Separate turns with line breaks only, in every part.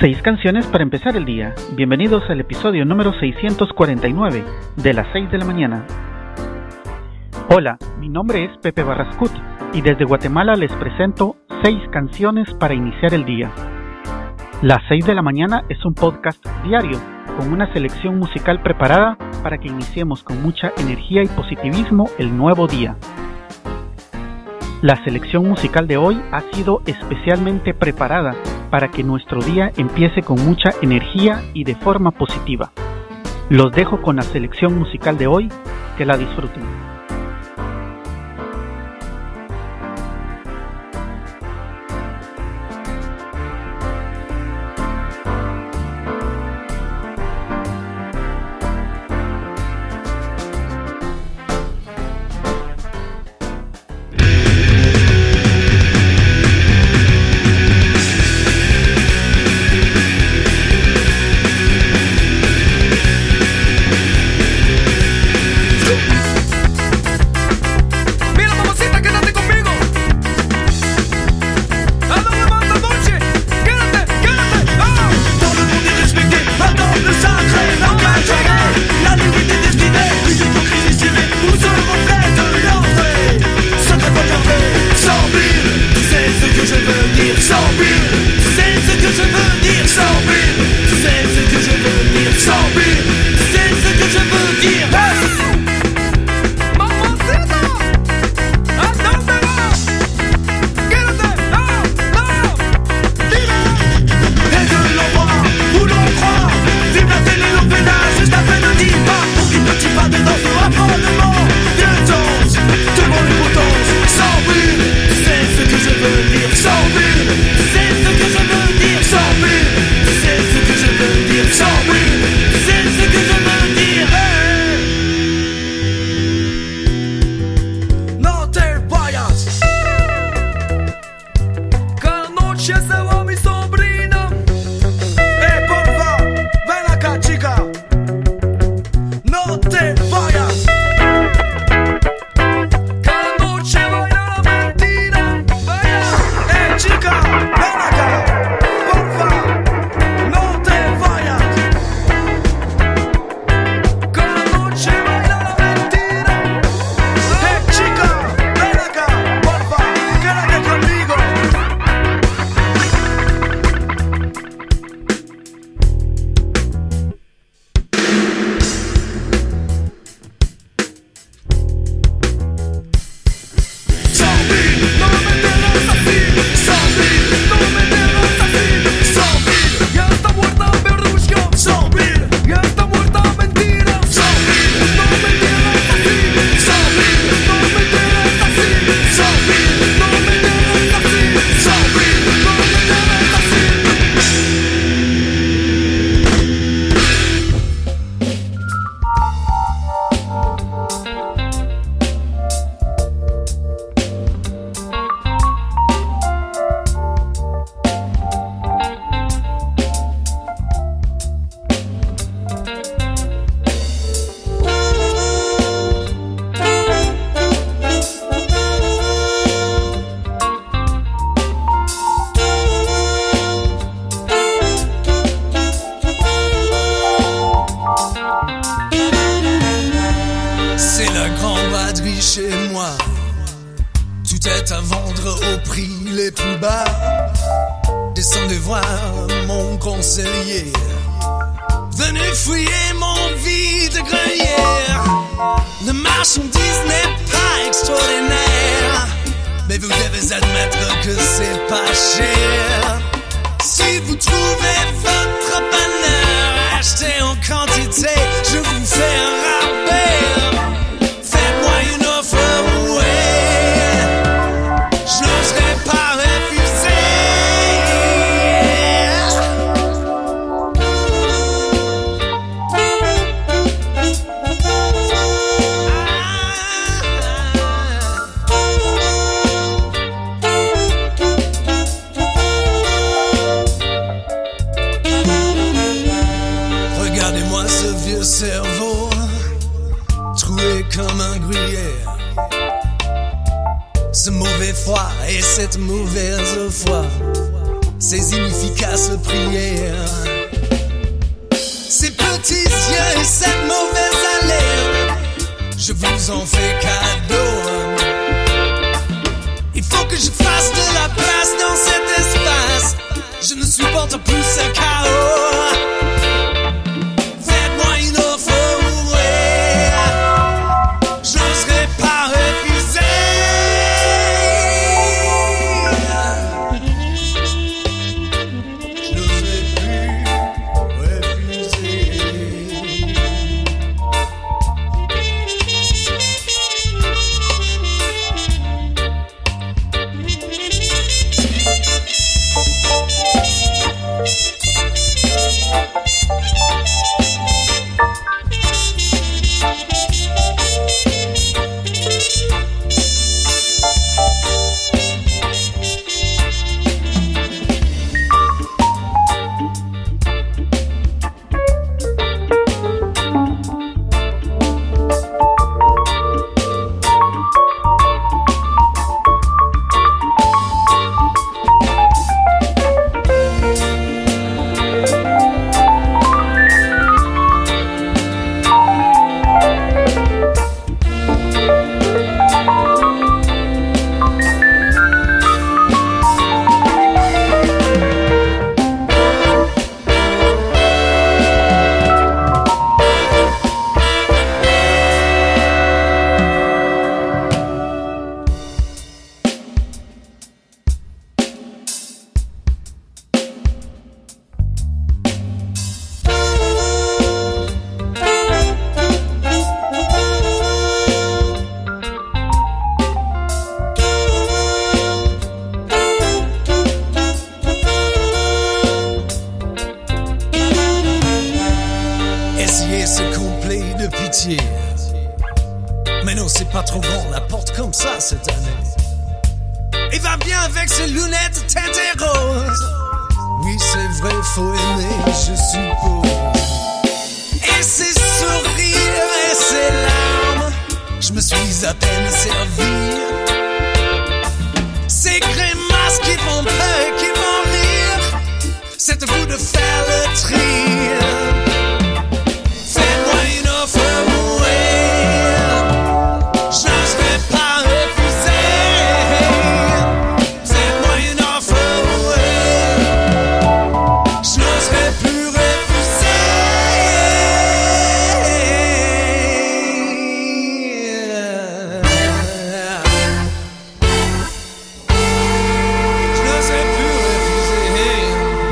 6 canciones para empezar el día. Bienvenidos al episodio número 649 de las 6 de la mañana. Hola, mi nombre es Pepe Barrascut y desde Guatemala les presento 6 canciones para iniciar el día. Las 6 de la mañana es un podcast diario con una selección musical preparada para que iniciemos con mucha energía y positivismo el nuevo día. La selección musical de hoy ha sido especialmente preparada para que nuestro día empiece con mucha energía y de forma positiva. Los dejo con la selección musical de hoy, que la disfruten.
Chez moi, tout est à vendre au prix les plus bas. Descendez voir mon conseiller. Venez fouiller mon vide grenière. Le marchandise n'est pas extraordinaire, mais vous devez admettre que c'est pas cher. Si vous trouvez votre bonheur, achetez en quantité, je vous fais un rabais. Faites-moi une offre, ouais, je n'oserais pas refuser. Regardez-moi ce vieux cerveau, troué comme un gruyère. Ce mauvais froid et cette mauvaise foi, ces inefficaces prières, ces petits yeux et cette mauvaise haleine, je vous en fais cadeau. Il faut que je fasse de la place dans cet espace, je ne supporte plus ce chaos. Faites-moi une offre, ouais, j'oserais pas refuser. Je n'oserais plus refuser. Essayez ce complet de pitié. Mais non, c'est pas trop grand, la porte comme ça cette année. Il va bien avec ses lunettes teintées roses. Oui, c'est vrai, faut aimer, je suppose. Et ses sourires et ses larmes, je me suis à peine servi. Ces grimaces qui font peur et qui font rire, c'est à vous de faire le tri. Fais-moi une offre, ouais, je n'oserais pas refuser. Fais-moi une offre, ouais, je n'oserais plus refuser. Je n'oserais plus refuser.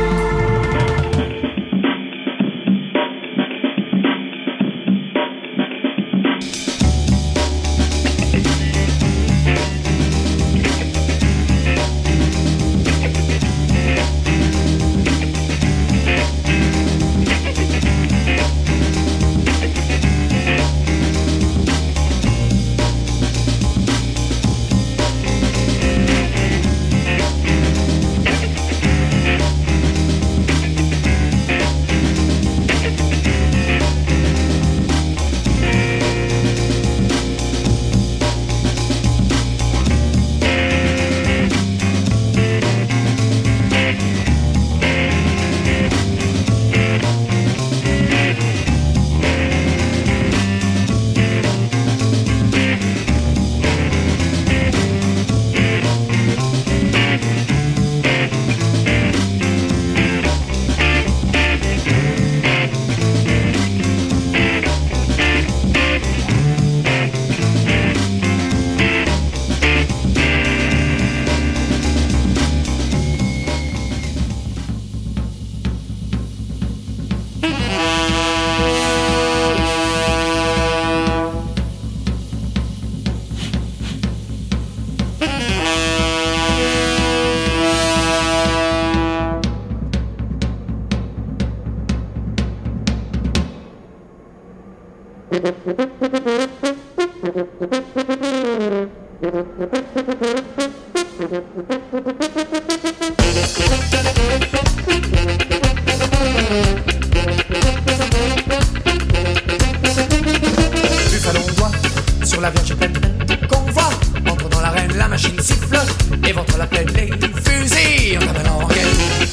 Buffalo bois sur la Vierge pleine, convoi entre dans l'arène, la machine siffle, éventre la plaine, les fusils en avalent en guerre.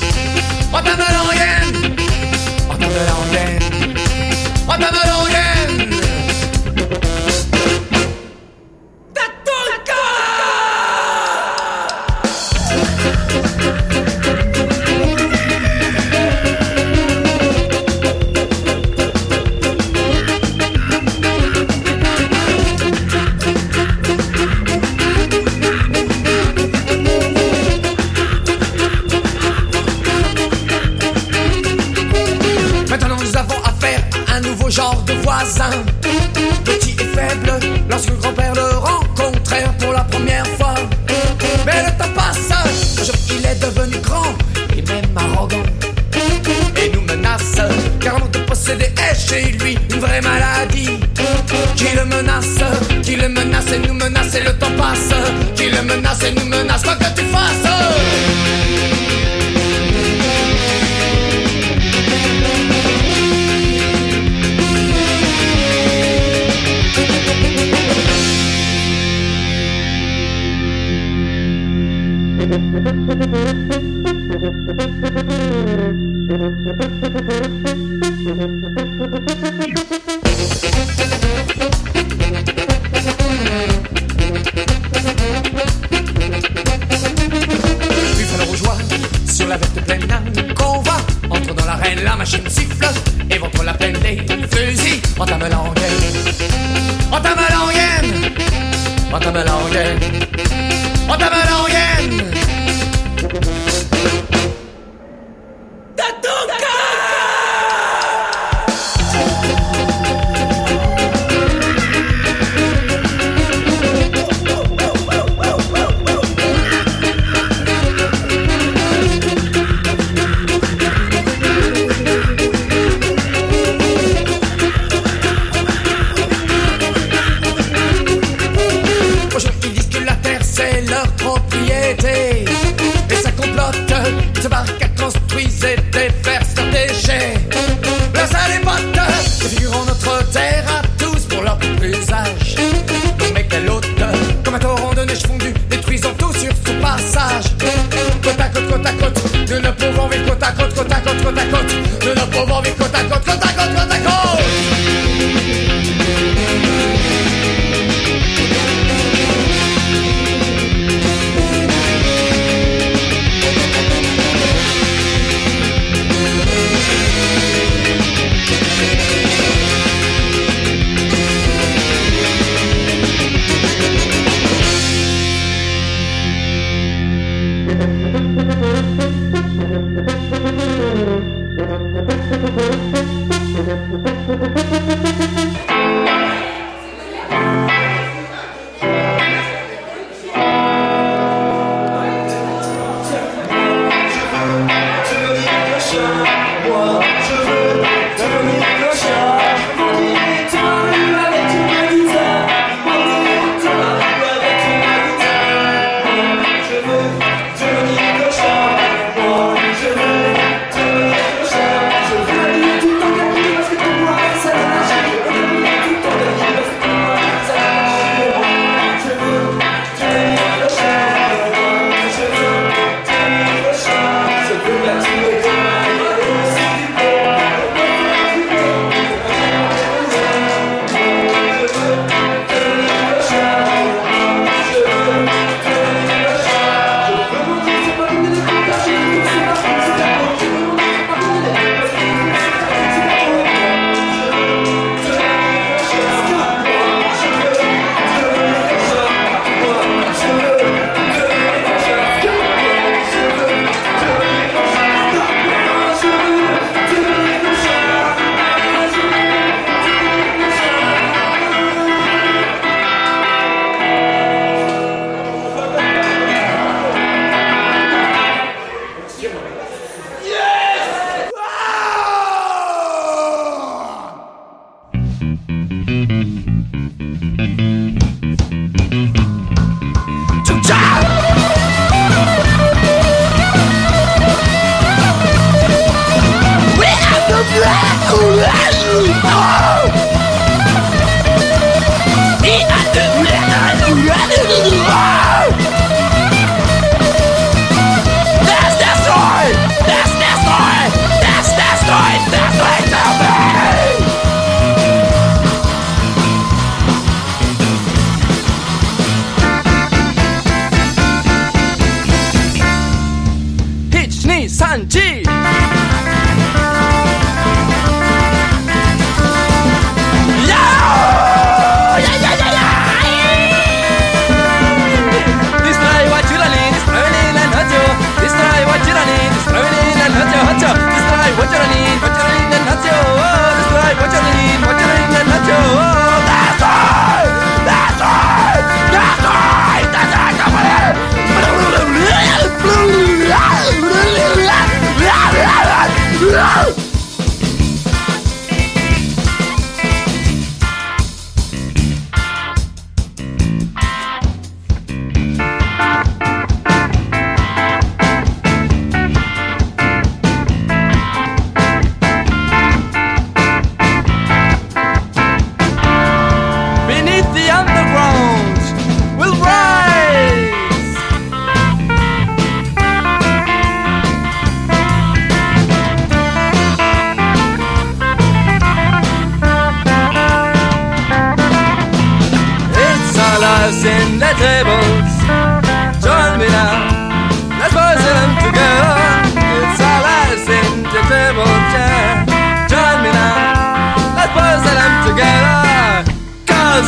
lorsque le grand-père le rencontrèrent pour la première fois. Mais le temps passe, un jour il est devenu grand et même arrogant. Et nous menace, car avant de posséder est chez lui une vraie maladie. Qui le menace et nous menace et le temps passe. Qui le menace et nous menace, quoi que tu fasses. Buffalo rougeois sur la verte pleine qu'on va. Entre dans l'arène, la machine siffle et ventre la plaine des fusils. Entame la rengaine, entame la rengaine, entame la rengaine, entame la rengaine.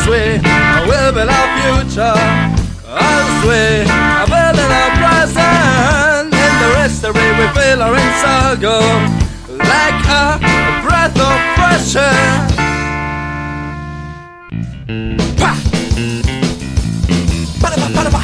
swear I will build our future. I swear I will build our present. In the rest of it we feel our struggle like a breath of fresh air. Pa! Ba-da-ba, ba-da-ba.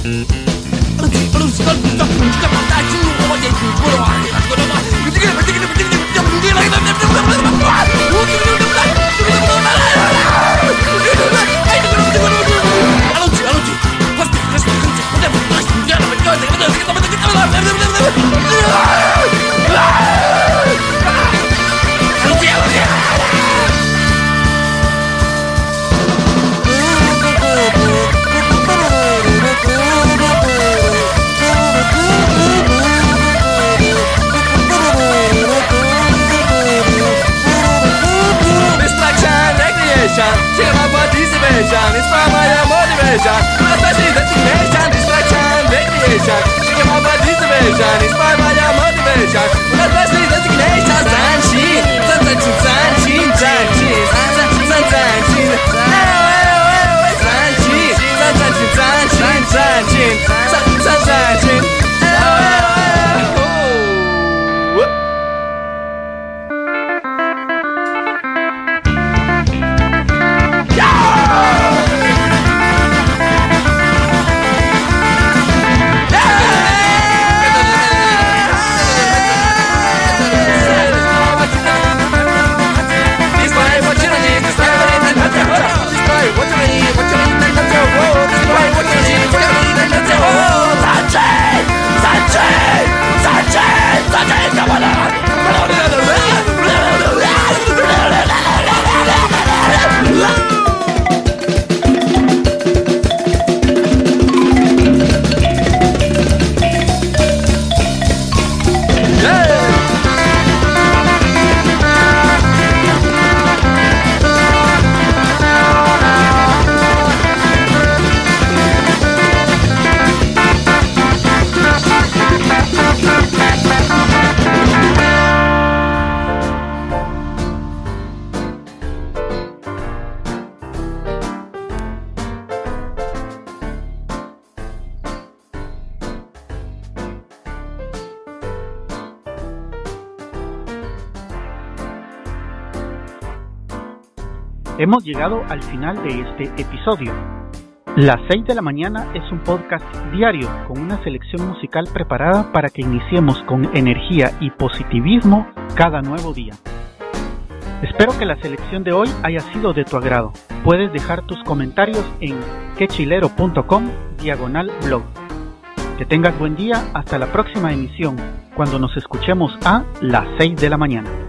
Check my participation, it's for my motivation. Especially the nation, distraction, recreation. Check my participation, it's for my motivation. Especially the nation, Sanchin, Sanchin, Sanchin, Sanchin, Sanchin, Sanchin, Sanchin, Sanchin, Sanchin.
Hemos llegado al final de este episodio. Las 6 de la mañana es un podcast diario con una selección musical preparada para que iniciemos con energía y positivismo cada nuevo día. Espero que la selección de hoy haya sido de tu agrado. Puedes dejar tus comentarios en quechilero.com/blog. Que tengas buen día hasta la próxima emisión, cuando nos escuchemos a las 6 de la mañana.